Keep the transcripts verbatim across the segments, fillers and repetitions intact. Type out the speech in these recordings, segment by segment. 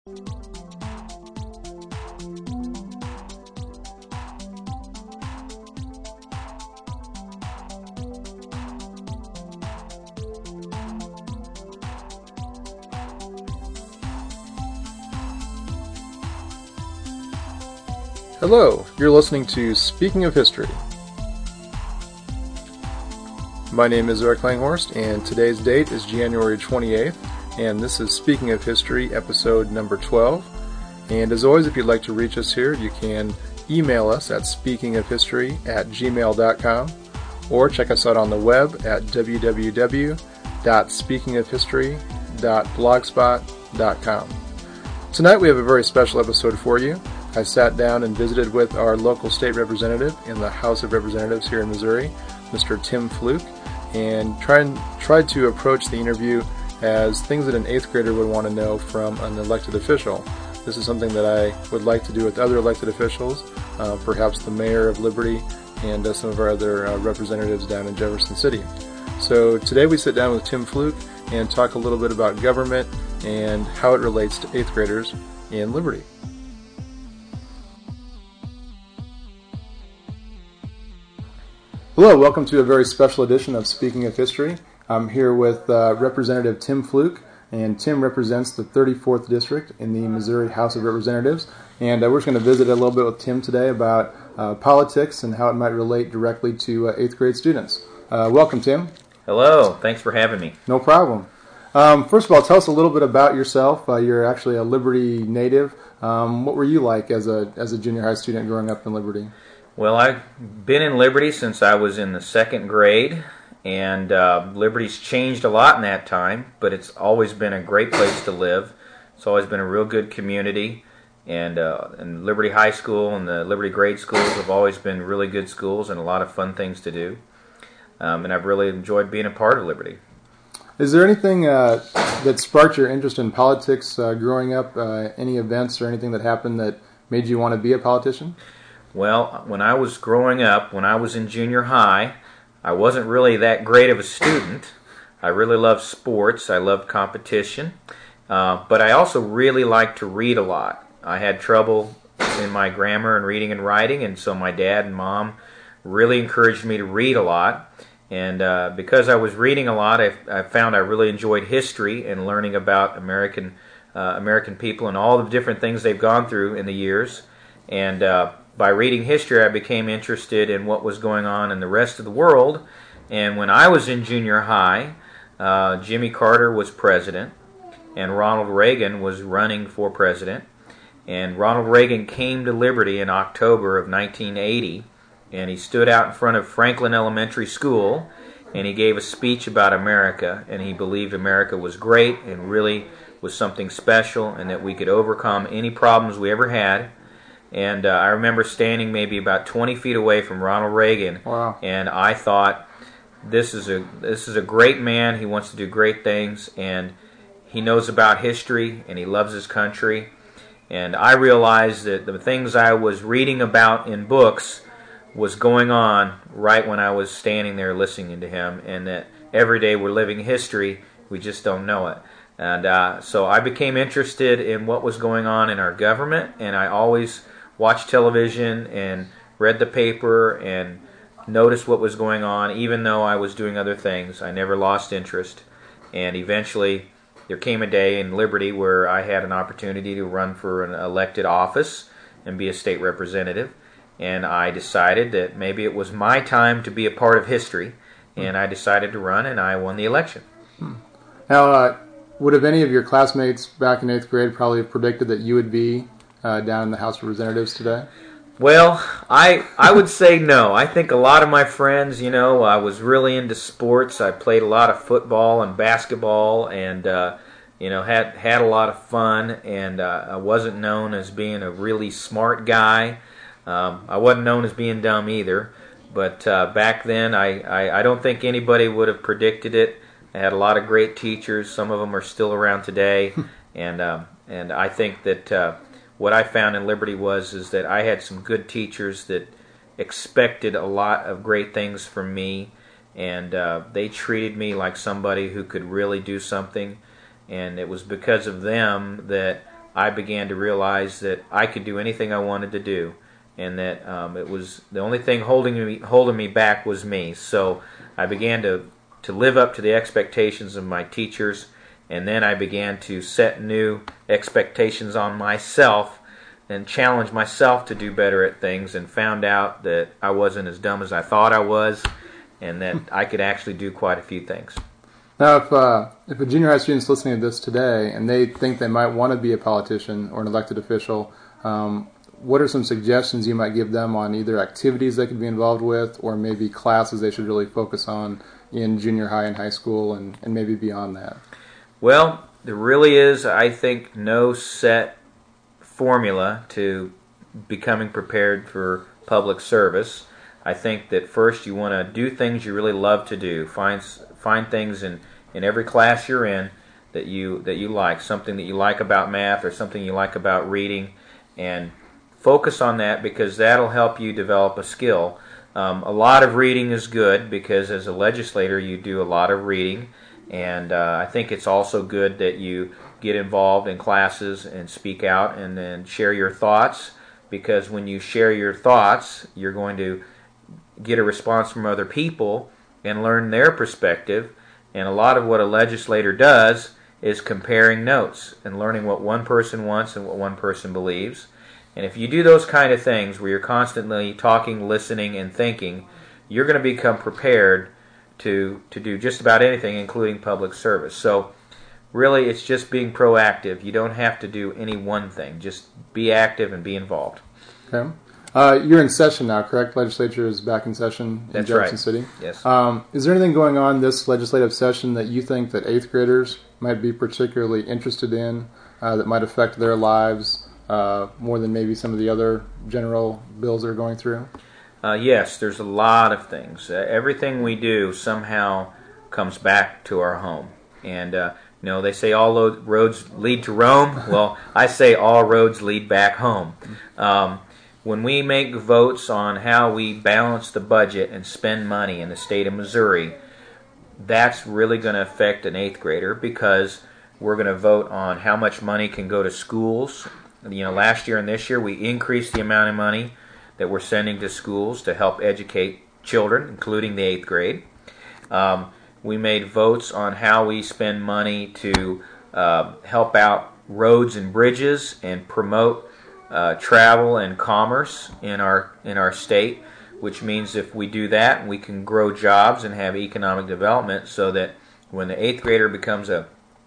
Hello, you're listening to Speaking of History. My name is Eric Langhorst, and today's date is January twenty-eighth, and this is Speaking of History, episode number twelve. And as always, if you'd like to reach us here, you can email us at speakingofhistory at gmail dot com, or check us out on the web at w w w dot speaking of history dot blogspot dot com. Tonight we have a very special episode for you. I sat down and visited with our local state representative in the House of Representatives here in Missouri, Mister Tim Fluke, and tried, tried to approach the interview as things that an eighth grader would want to know from an elected official. This is something that I would like to do with other elected officials, uh, perhaps the mayor of Liberty and uh, some of our other uh, representatives down in Jefferson City. So today we sit down with Tim Fluke and talk a little bit about government and how it relates to eighth graders in Liberty. Hello, welcome to a very special edition of Speaking of History. I'm here with uh, Representative Tim Fluke, and Tim represents the thirty-fourth District in the Missouri House of Representatives. And uh, we're just going to visit a little bit with Tim today about uh, politics and how it might relate directly to uh, eighth grade students. Uh, welcome, Tim. Hello, thanks for having me. No problem. Um, first of all, tell us a little bit about yourself. Uh, you're actually a Liberty native. Um, what were you like as a as a junior high student growing up in Liberty? Well, I've been in Liberty since I was in the second grade, and uh, Liberty's changed a lot in that time, but it's always been a great place to live. It's always been a real good community, and, uh, and Liberty High School and the Liberty grade schools have always been really good schools and a lot of fun things to do, um, and I've really enjoyed being a part of Liberty. Is there anything uh, that sparked your interest in politics uh, growing up, uh, any events or anything that happened that made you want to be a politician? Well, when I was growing up, when I was in junior high, I wasn't really that great of a student. I really loved sports. I loved competition. Uh, but I also really liked to read a lot. I had trouble in my grammar and reading and writing, and so my dad and mom really encouraged me to read a lot. And uh, because I was reading a lot, I, I found I really enjoyed history and learning about American uh, American people and all the different things they've gone through in the years. And uh, by reading history, I became interested in what was going on in the rest of the world. And when I was in junior high, uh, Jimmy Carter was president, and Ronald Reagan was running for president. And Ronald Reagan came to Liberty in October of nineteen eighty, and he stood out in front of Franklin Elementary School, and he gave a speech about America, and he believed America was great and really was something special, and that we could overcome any problems we ever had. And uh, I remember standing maybe about twenty feet away from Ronald Reagan, wow. And I thought, this is a this is a great man. He wants to do great things, and he knows about history, and he loves his country. And I realized that the things I was reading about in books was going on right when I was standing there listening to him, and that every day we're living history, we just don't know it. And uh, so I became interested in what was going on in our government, and I always watched television and read the paper and noticed what was going on. Even though I was doing other things, I never lost interest. And eventually there came a day in Liberty where I had an opportunity to run for an elected office and be a state representative. And I decided that maybe it was my time to be a part of history, and I decided to run, and I won the election. Hmm. Now, uh, would have any of your classmates back in eighth grade probably have predicted that you would be Uh, down in the House of Representatives today? Well, I I would say no. I think a lot of my friends, you know, I was really into sports. I played a lot of football and basketball, and uh, you know, had had a lot of fun. And uh, I wasn't known as being a really smart guy. Um, I wasn't known as being dumb either. But uh, back then, I, I I don't think anybody would have predicted it. I had a lot of great teachers. Some of them are still around today, and um, and I think that. Uh, What I found in Liberty was is that I had some good teachers that expected a lot of great things from me, and uh, they treated me like somebody who could really do something, and it was because of them that I began to realize that I could do anything I wanted to do, and that um, it was the only thing holding me holding me back was me. So I began to to live up to the expectations of my teachers, and then I began to set new expectations on myself and challenge myself to do better at things, and found out that I wasn't as dumb as I thought I was, and that I could actually do quite a few things. Now, if uh, if a junior high student's listening to this today and they think they might want to be a politician or an elected official, um, what are some suggestions you might give them on either activities they could be involved with, or maybe classes they should really focus on in junior high and high school, and, and maybe beyond that? Well, there really is, I think, no set formula to becoming prepared for public service. I think that first you want to do things you really love to do. Find find things in, in every class you're in that you that you like, something that you like about math or something you like about reading, and focus on that, because that'll help you develop a skill. Um, a lot of reading is good, because as a legislator you do a lot of reading, and uh, I think it's also good that you get involved in classes and speak out and then share your thoughts, because when you share your thoughts, you're going to get a response from other people and learn their perspective. And a lot of what a legislator does is comparing notes and learning what one person wants and what one person believes. And if you do those kind of things where you're constantly talking, listening, and thinking, you're going to become prepared to to do just about anything, including public service. So really, it's just being proactive. You don't have to do any one thing. Just be active and be involved. Okay. Uh, you're in session now, correct? Legislature is back in session in That's Jefferson right. City. Yes. Um, is there anything going on this legislative session that you think that eighth graders might be particularly interested in, uh, that might affect their lives uh, more than maybe some of the other general bills they're going through? Uh, yes, there's a lot of things. Uh, everything we do somehow comes back to our home. And, uh, you know, they say all lo- roads lead to Rome. Well, I say all roads lead back home. Um, when we make votes on how we balance the budget and spend money in the state of Missouri, that's really going to affect an eighth grader, because we're going to vote on how much money can go to schools. You know, last year and this year we increased the amount of money that we're sending to schools to help educate children, including the eighth grade. Um, we made votes on how we spend money to uh, help out roads and bridges and promote uh, travel and commerce in our in our state, which means if we do that, we can grow jobs and have economic development, so that when the eighth grader becomes a,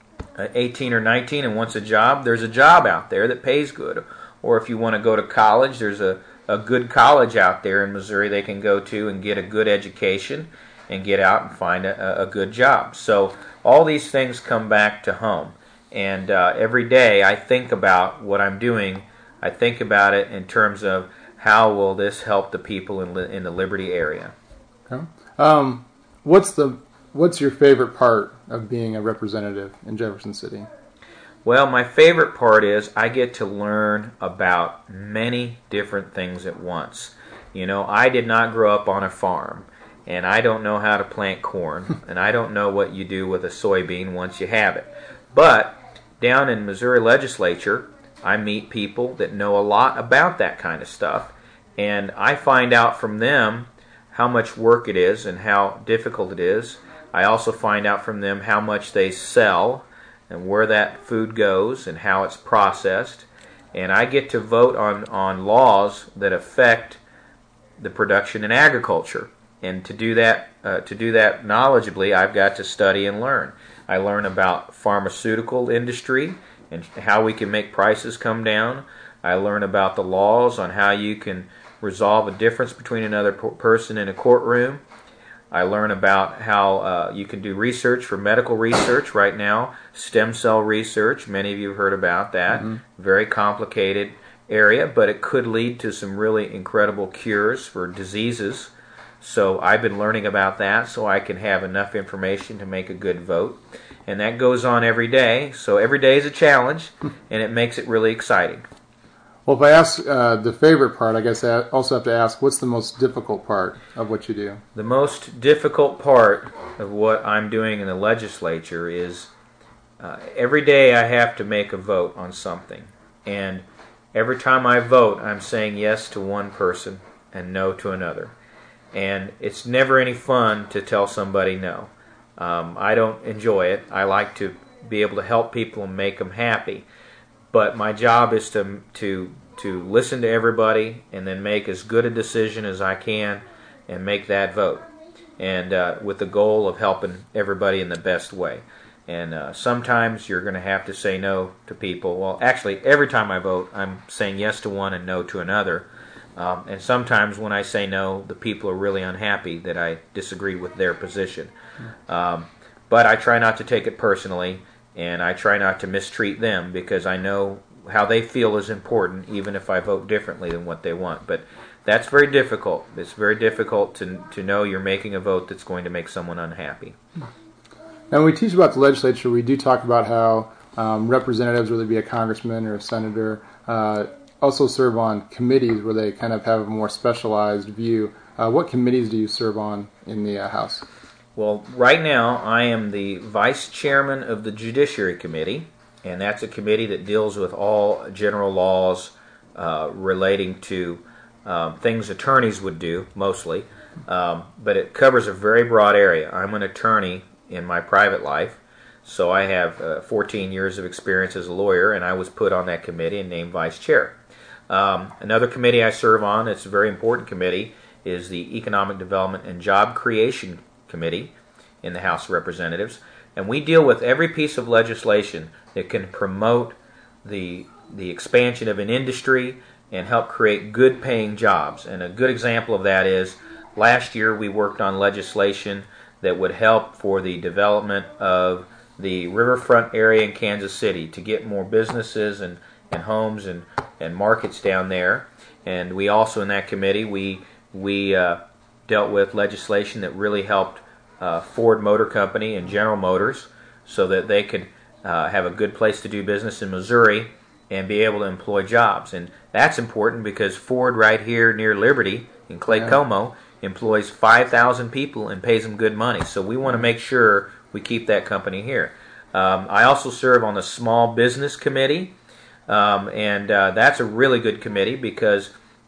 a eighteen or nineteen and wants a job, there's a job out there that pays good. Or if you want to go to college, there's a, a good college out there in Missouri they can go to and get a good education and get out and find a, a good job. So all these things come back to home. And uh, every day I think about what I'm doing. I think about it in terms of how will this help the people in, li- in the Liberty area. Okay. Um, what's the what's your favorite part of being a representative in Jefferson City? Well, my favorite part is I get to learn about many different things at once. You know, I did not grow up on a farm, and I don't know how to plant corn, and I don't know what you do with a soybean once you have it. But down in Missouri legislature, I meet people that know a lot about that kind of stuff, and I find out from them how much work it is and how difficult it is. I also find out from them how much they sell and where that food goes and how it's processed. And I get to vote on, on laws that affect the production in agriculture. And to do that, uh, to do that knowledgeably, I've got to study and learn. I learn about pharmaceutical industry and how we can make prices come down. I learn about the laws on how you can resolve a difference between another person in a courtroom. I learn about how uh, you can do research for medical research right now, stem cell research. Many of you have heard about that. Mm-hmm. Very complicated area, but it could lead to some really incredible cures for diseases. So I've been learning about that so I can have enough information to make a good vote. And that goes on every day. So every day is a challenge, and it makes it really exciting. Well, if I ask uh, the favorite part, I guess I also have to ask, what's the most difficult part of what you do? The most difficult part of what I'm doing in the legislature is uh, every day I have to make a vote on something. And every time I vote, I'm saying yes to one person and no to another. And it's never any fun to tell somebody no. Um, I don't enjoy it. I like to be able to help people and make them happy. But my job is to to to listen to everybody and then make as good a decision as I can and make that vote. And uh, with the goal of helping everybody in the best way. And uh, sometimes you're going to have to say no to people. Well, actually, every time I vote, I'm saying yes to one and no to another. Um, and sometimes when I say no, the people are really unhappy that I disagree with their position. Um, but I try not to take it personally, and I try not to mistreat them because I know how they feel is important, even if I vote differently than what they want. But that's very difficult. It's very difficult to to know you're making a vote that's going to make someone unhappy. Now, when we teach about the legislature, we do talk about how um, representatives, whether it be a congressman or a senator, uh, also serve on committees where they kind of have a more specialized view. Uh, what committees do you serve on in the uh, House? Well, right now I am the vice chairman of the Judiciary Committee, and that's a committee that deals with all general laws uh, relating to um, things attorneys would do, mostly. Um, but it covers a very broad area. I'm an attorney in my private life, so I have uh, fourteen years of experience as a lawyer, and I was put on that committee and named vice chair. Um, another committee I serve on, it's a very important committee, is the Economic Development and Job Creation Committee in the House of Representatives, and we deal with every piece of legislation that can promote the the expansion of an industry and help create good paying jobs. And a good example of that is last year we worked on legislation that would help for the development of the riverfront area in Kansas City to get more businesses and, and homes and, and markets down there. And we also in that committee we we uh, dealt with legislation that really helped uh, Ford Motor Company and General Motors so that they could uh, have a good place to do business in Missouri and be able to employ jobs. And that's important because Ford right here near Liberty in Clay Yeah. Como employs five thousand people and pays them good money. So we want to make sure we keep that company here. Um, I also serve on the Small Business Committee, um, and uh, that's a really good committee because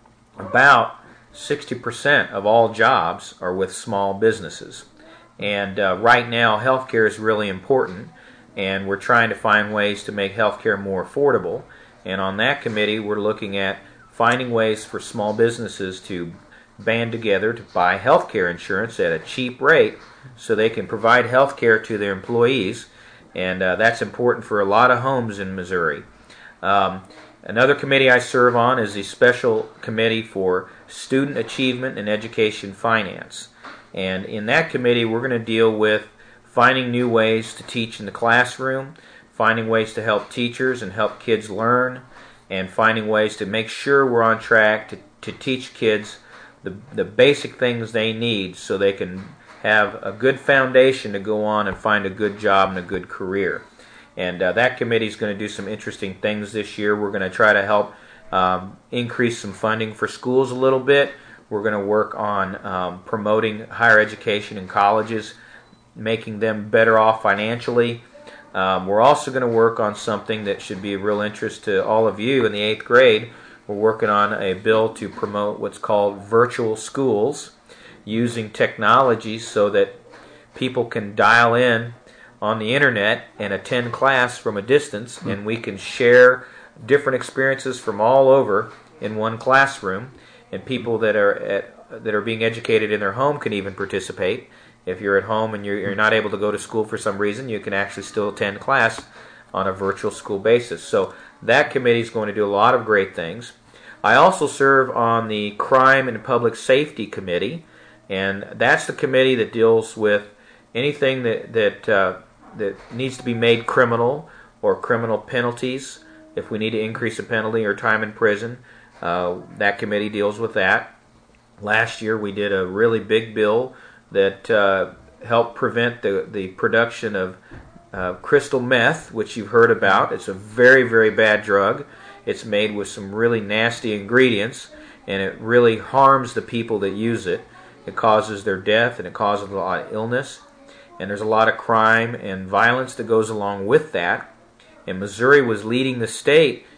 about sixty percent of all jobs are with small businesses. And uh, right now, healthcare is really important, and we're trying to find ways to make healthcare more affordable. And on that committee, we're looking at finding ways for small businesses to band together to buy healthcare insurance at a cheap rate so they can provide healthcare to their employees, and uh, that's important for a lot of homes in Missouri. Um, another committee I serve on is the Special Committee for Student Achievement and Education Finance, and in that committee we're going to deal with finding new ways to teach in the classroom, finding ways to help teachers and help kids learn, and finding ways to make sure we're on track to, to teach kids The, the basic things they need so they can have a good foundation to go on and find a good job and a good career. And uh, that committee is going to do some interesting things this year. We're going to try to help um, increase some funding for schools a little bit. We're going to work on um, promoting higher education in colleges, making them better off financially. Um, we're also going to work on something that should be of real interest to all of you in the eighth grade. We're working on a bill to promote what's called virtual schools, using technology so that people can dial in on the internet and attend class from a distance, and we can share different experiences from all over in one classroom, and people that are at, that are being educated in their home can even participate. If you're at home and you're, you're not able to go to school for some reason, you can actually still attend class on a virtual school basis. So that committee is going to do a lot of great things. I also serve on the Crime and Public Safety Committee, and that's the committee that deals with anything that that uh, that needs to be made criminal or criminal penalties. If we need to increase a penalty or time in prison, uh, that committee deals with that. Last year we did a really big bill that uh, helped prevent the, the production of uh, crystal meth, which you've heard about. It's a very, very bad drug. It's made with some really nasty ingredients, and it really harms the people that use it. It causes their death, and it causes a lot of illness. And there's a lot of crime and violence that goes along with that. And Missouri was leading the state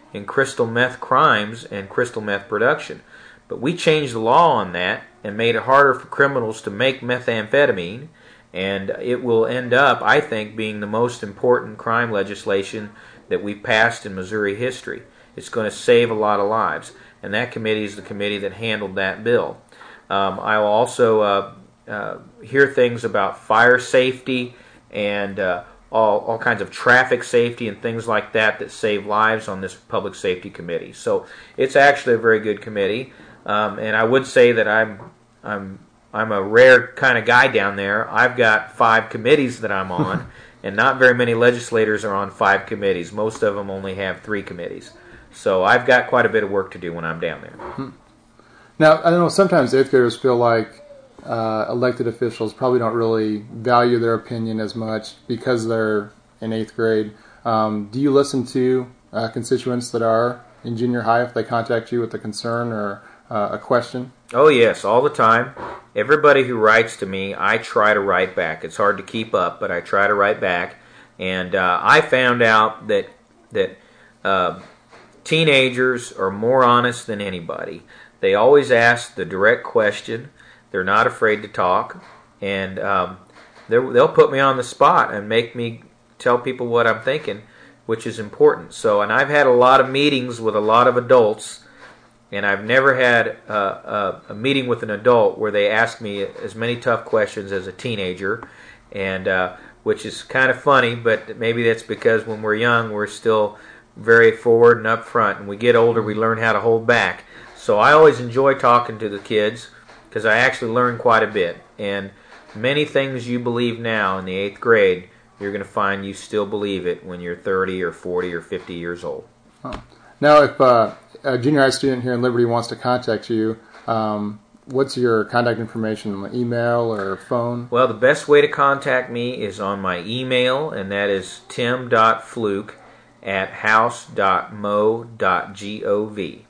in crystal meth crimes and crystal meth production. But we changed the law on that and made it harder for criminals to make methamphetamine, and it will end up, I think, being the most important crime legislation that we've passed in Missouri history. It's going to save a lot of lives, and that committee is the committee that handled that bill. Um, I will also uh, uh, hear things about fire safety and uh, all, all kinds of traffic safety and things like that that save lives on this public safety committee. So it's actually a very good committee, um, and I would say that I'm I'm I'm a rare kind of guy down there. I've got five committees that I'm on, and not very many legislators are on five committees. Most of them only have three committees. So I've got quite a bit of work to do when I'm down there. Hmm. Now, I know sometimes eighth graders feel like uh, elected officials probably don't really value their opinion as much because they're in eighth grade. Um, do you listen to uh, constituents that are in junior high if they contact you with a concern or uh, a question? Oh, yes, all the time. Everybody who writes to me, I try to write back. It's hard to keep up, but I try to write back. And uh, I found out that that uh, teenagers are more honest than anybody. They always ask the direct question. They're not afraid to talk. And um, they'll put me on the spot and make me tell people what I'm thinking, which is important. So, and I've had a lot of meetings with a lot of adults, and I've never had a, a, a meeting with an adult where they ask me as many tough questions as a teenager, and uh, which is kind of funny, but maybe that's because when we're young, we're still very forward and up front, and we get older, we learn how to hold back. So I always enjoy talking to the kids because I actually learn quite a bit. And many things you believe now in the eighth grade, you're going to find you still believe it when you're thirty or forty or fifty years old. Oh. Now, if uh, a junior high student here in Liberty wants to contact you, um, what's your contact information, email or phone? Well, the best way to contact me is on my email, and that is tim dot fluke at house dot mo dot gov.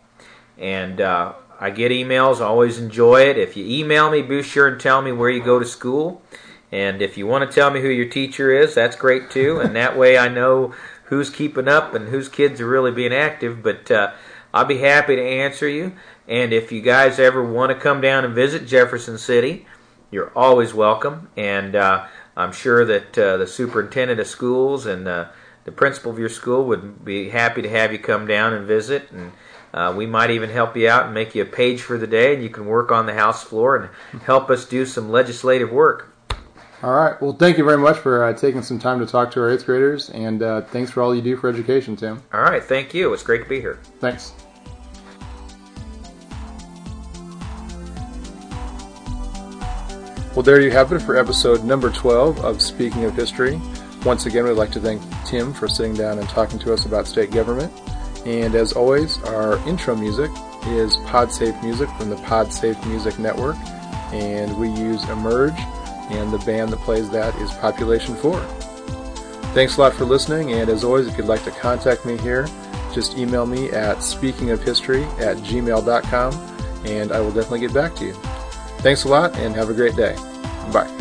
And uh, I get emails. I always enjoy it. If you email me, be sure and tell me where you go to school. And if you want to tell me who your teacher is, that's great too. And that way I know who's keeping up and whose kids are really being active. But uh, I'll be happy to answer you. And if you guys ever want to come down and visit Jefferson City, you're always welcome. And uh, I'm sure that uh, the superintendent of schools and uh, the principal of your school would be happy to have you come down and visit. And uh, we might even help you out and make you a page for the day, and you can work on the House floor and help us do some legislative work. All right. Well, thank you very much for uh, taking some time to talk to our eighth graders, and uh, thanks for all you do for education, Tim. All right. Thank you. It's great to be here. Thanks. Well, there you have it for episode number twelve of Speaking of History. Once again, we'd like to thank Tim for sitting down and talking to us about state government. And as always, our intro music is PodSafe music from the PodSafe Music Network, and we use Emerge, and the band that plays that is Population four. Thanks a lot for listening, and as always, if you'd like to contact me here, just email me at speakingofhistory at gmail dot com, and I will definitely get back to you. Thanks a lot, and have a great day. Bye.